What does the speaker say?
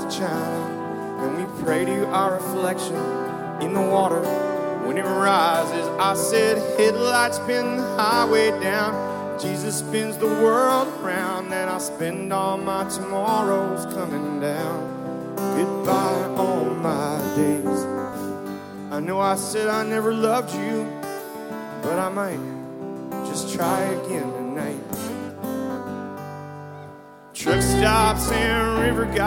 china, and we pray to our reflection in the water when it rises. I said, headlights spin the highway down, Jesus spins the world around, and I spend all my tomorrows coming down. Goodbye all my days. I know I said I never loved you, but I might just try again tonight. Truck stops and river guys.